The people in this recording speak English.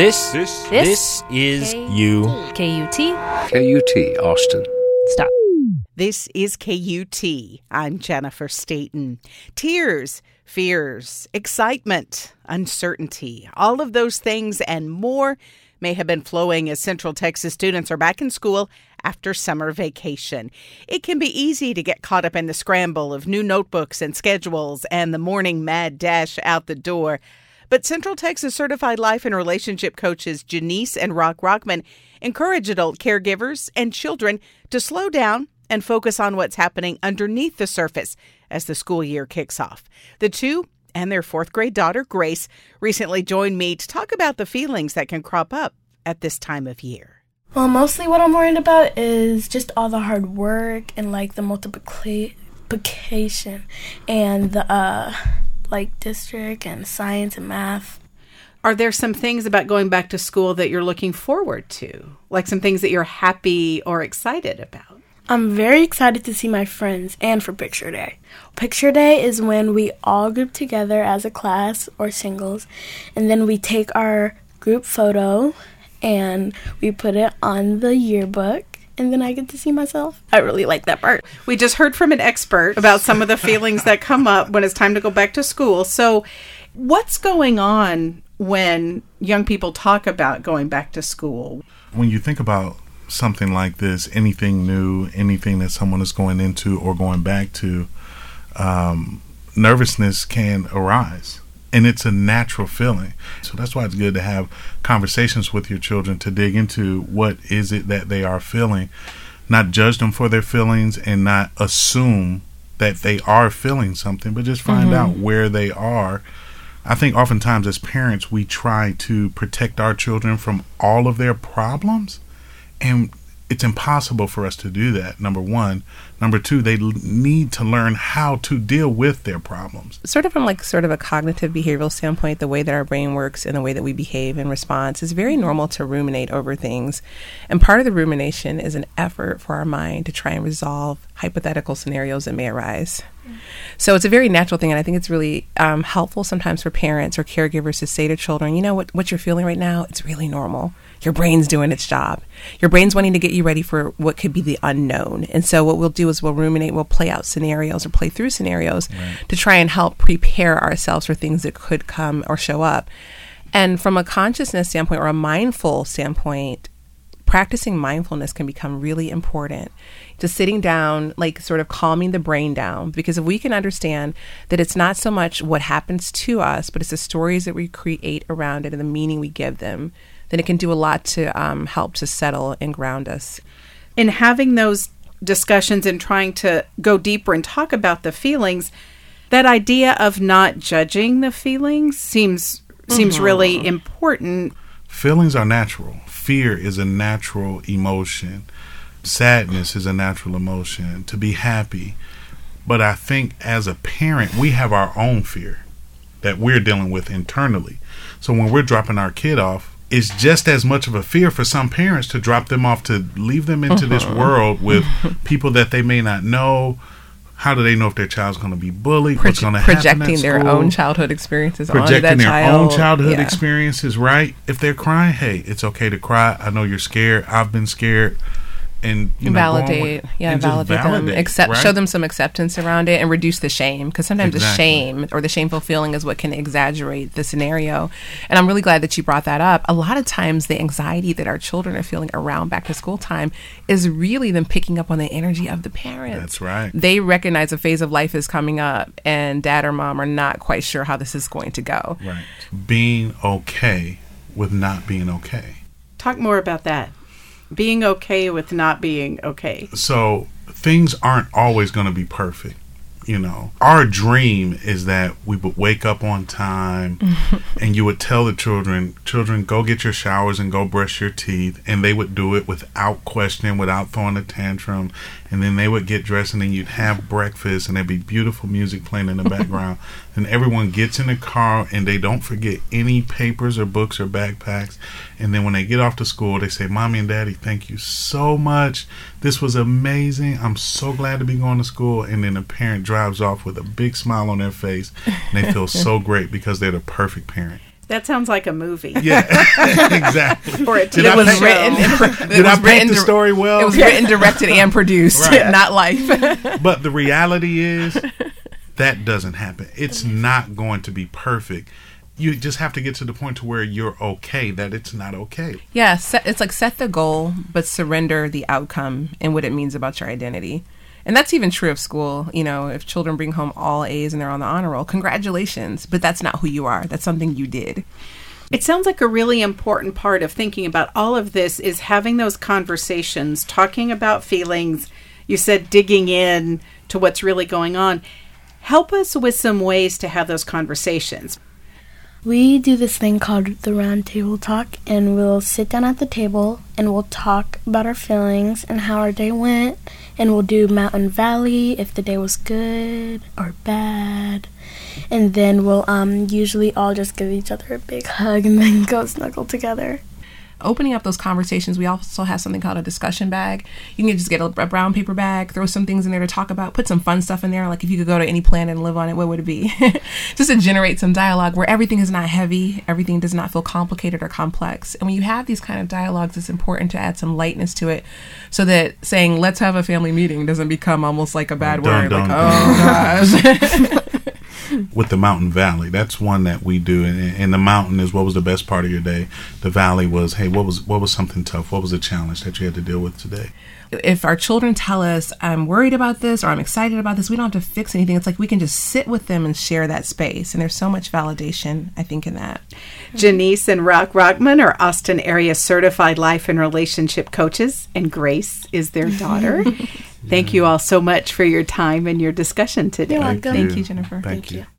This is you. KUT. KUT, Austin. Stop. This is KUT. I'm Jennifer Staten. Tears, fears, excitement, uncertainty, all of those things and more may have been flowing as Central Texas students are back in school after summer vacation. It can be easy to get caught up in the scramble of new notebooks and schedules and the morning mad dash out the door. But Central Texas Certified Life and Relationship Coaches Janice and Rock Rockman encourage adult caregivers and children to slow down and focus on what's happening underneath the surface as the school year kicks off. The two and their fourth grade daughter, Grace, recently joined me to talk about the feelings that can crop up at this time of year. Well, mostly what I'm worried about is just all the hard work and like the multiplication and the district and science and math. Are there some things about going back to school that you're looking forward to? Like some things that you're happy or excited about? I'm very excited to see my friends and for Picture Day. Picture Day is when we all group together as a class or singles, and then we take our group photo and we put it on the yearbook. And then I get to see myself. I really like that part. We just heard from an expert about some of the feelings that come up when it's time to go back to school. So what's going on when young people talk about going back to school? When you think about something like this, anything new, anything that someone is going into or going back to, nervousness can arise. And it's a natural feeling. So that's why it's good to have conversations with your children to dig into what is it that they are feeling. Not judge them for their feelings and not assume that they are feeling something, but just find out where they are. I think oftentimes as parents, we try to protect our children from all of their problems. And it's impossible for us to do that, number one. Number two, they need to learn how to deal with their problems. Sort of from a cognitive behavioral standpoint, the way that our brain works and the way that we behave in response is very normal to ruminate over things. And part of the rumination is an effort for our mind to try and resolve hypothetical scenarios that may arise. So it's a very natural thing, and I think it's really helpful sometimes for parents or caregivers to say to children, you know, what you're feeling right now, it's really normal. Your brain's doing its job. Your brain's wanting to get you ready for what could be the unknown. And so what we'll do is we'll ruminate, we'll play out scenarios or play through scenarios to try and help prepare ourselves for things that could come or show up. And from a consciousness standpoint or a mindful standpoint, practicing mindfulness can become really important. Just sitting down, sort of calming the brain down. Because if we can understand that it's not so much what happens to us, but it's the stories that we create around it and the meaning we give them, then it can do a lot to help to settle and ground us. In having those discussions and trying to go deeper and talk about the feelings, that idea of not judging the feelings seems really important. Feelings are natural. Fear is a natural emotion. Sadness is a natural emotion. To be happy. But I think as a parent, we have our own fear that we're dealing with internally. So when we're dropping our kid off, it's just as much of a fear for some parents to drop them off, to leave them into this world with people that they may not know. How do they know if their child's going to be bullied? What's going to happen at school? Projecting their own childhood experiences onto that child. Projecting their own childhood experiences, right? If they're crying, hey, it's okay to cry. I know you're scared. I've been scared. And validate them, show them some acceptance around it, and reduce the shame, because sometimes the shame or the shameful feeling is what can exaggerate the scenario. And I'm really glad that you brought that up. A lot of times the anxiety that our children are feeling around back to school time is really them picking up on the energy of the parents. That's right. They recognize a phase of life is coming up, and dad or mom are not quite sure how this is going to go. Right. Being okay with not being okay. Talk more about that. Being okay with not being okay. So things aren't always going to be perfect. You know, our dream is that we would wake up on time and you would tell the children, go get your showers and go brush your teeth. And they would do it without question, without throwing a tantrum. And then they would get dressed and then you'd have breakfast and there'd be beautiful music playing in the background. And everyone gets in the car and they don't forget any papers or books or backpacks. And then when they get off to school, they say, Mommy and Daddy, thank you so much. This was amazing. I'm so glad to be going to school. And then the parent drives off with a big smile on their face. And they feel so great because they're the perfect parent. That sounds like a movie. Yeah, exactly. Or a Did I paint the story well? It was written, directed, and produced, Right. not life. But the reality is that doesn't happen. It's not going to be perfect. You just have to get to the point to where you're okay that it's not okay. Yeah, it's like set the goal, but surrender the outcome and what it means about your identity. And that's even true of school. You know, if children bring home all A's and they're on the honor roll, congratulations. But that's not who you are. That's something you did. It sounds like a really important part of thinking about all of this is having those conversations, talking about feelings. You said digging in to what's really going on. Help us with some ways to have those conversations. We do this thing called the round table talk, and we'll sit down at the table and we'll talk about our feelings and how our day went, and we'll do mountain valley if the day was good or bad, and then we'll usually all just give each other a big hug and then go snuggle together. Opening up those conversations, we also have something called a discussion bag. You can just get a brown paper bag, throw some things in there to talk about, put some fun stuff in there. Like if you could go to any planet and live on it, what would it be? Just to generate some dialogue where everything is not heavy, everything does not feel complicated or complex. And when you have these kind of dialogues, it's important to add some lightness to it so that saying, let's have a family meeting doesn't become almost like a bad word. Like, oh, gosh. With the mountain valley, that's one that we do. And the mountain is what was the best part of your day. The valley was, hey, what was something tough? What was a challenge that you had to deal with today? If our children tell us, I'm worried about this or I'm excited about this, we don't have to fix anything. It's like we can just sit with them and share that space. And there's so much validation, I think, in that. Janice and Rock Rockman are Austin area certified life and relationship coaches, and Grace is their daughter. Thank you all so much for your time and your discussion today. You're welcome. Thank you, Jennifer. Thank you.